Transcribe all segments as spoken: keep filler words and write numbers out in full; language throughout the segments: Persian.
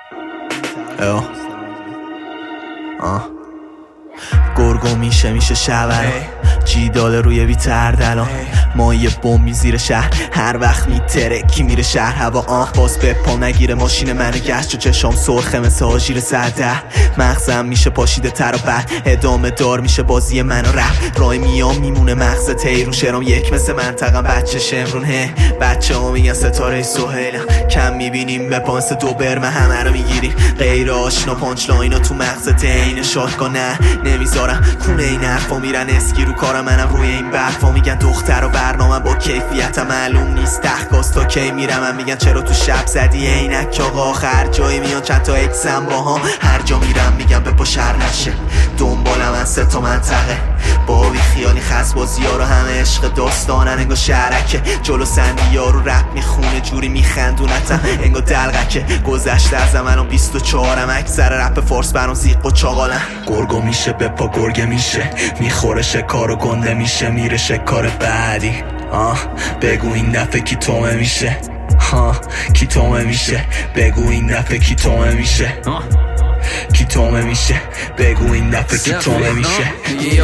ایو آه گرگو میشه میشه شبرا جی داله روی بیتر دلان ما یه بومی زیر شهر هر وقت میترکی میره شهر هوا آه باز به پا نگیره ماشین منو گشت و چشام سرخه مثل آژیر سرده مغزم میشه پاشیده تر و بعد ادامه دار میشه بازی من و رپ رای میام میمونه مغز تیرون شرام یک مثل منطقم بچه شمرون هه بچه ها میگن ستاره سوهیلم کم میبینیم به پانس دو برمه همه رو میگیریم غیر آشنا پانچ لاینا تو مغز تین شاتگاه نه نمیذارم کونه این حرفا میرن اسکی رو کارم منم روی این برفا میگن دختر و برنامه با کیفیتم معلوم نیست تحقاست تا کی میرم من میگن چرا تو شب زدی عینک آقا آخر جایی میان چند تا اکسم با ها هر جا میرم میگم به پا شر نشه دنبالم من سه تا منطقه با بی خیالی خس بازی ها رو همه عشق داستانن انگا شرکه جلو سندی ها رو رپ میخونه جوری میخندونتم انگا دلغکه گذشته از منم بیست و چهارم اکثر رپ فارس برام زیق و چاقالم گرگو میشه به پا گرگه میشه میخوره شکار و گنده میشه میره شکار بعدی آه بگو این دفعه کی تومه میشه ها کی تومه میشه بگو این دفعه کی تومه میشه کی تومه میشه بگو این دفعه کی تومه میشه یو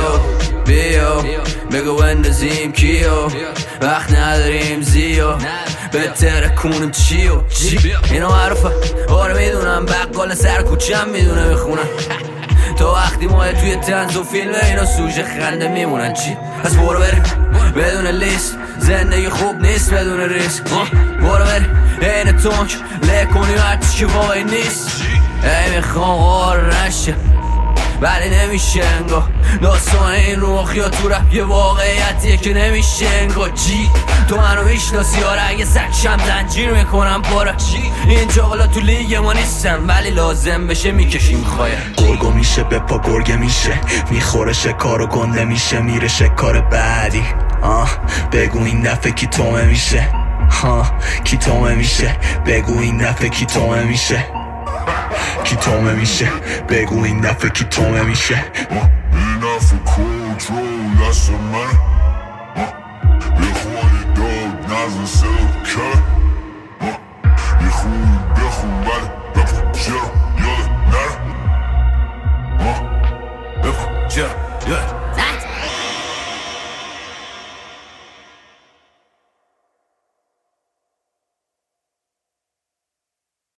بیو بگو اندازیم کیو وقت نداریم زیو بهتره کنیم چیو اینو معروفه آره میدونم بقال سر کوچم میدونه میخونم تا وقتی ما توی تنز و فیلم اینا سوژه خنده میمونن چی؟ پس برو بریم بدون لیست زندگی خوب نیست بدون ریسک برو بریم این تونک له کنیم هرچی که واقعی نیست ای میخوام غار نشه ولی نمیشه انگار داستان این روخ یا تو رپ یه واقعیتیه که نمیشه انگار جی تو منو میشناسی آره اگه سکشم زنجیر میکنم پاره این چاقلا تو لیگ ما نیستن ولی لازم بشه میکشیم خواهی گرگو میشه به پا گرگه میشه میخوره شکار و گنده میشه میره شکار بعدی آه بگو این دفعه کی تومه میشه ها کی تومه میشه بگو این دفعه کی تومه میشه کی تومه میشه بگو این دفعه کی تومه میشه اینا for control دست من بخوری داد نزن سلو که میخونی بخون ولی بپا چرا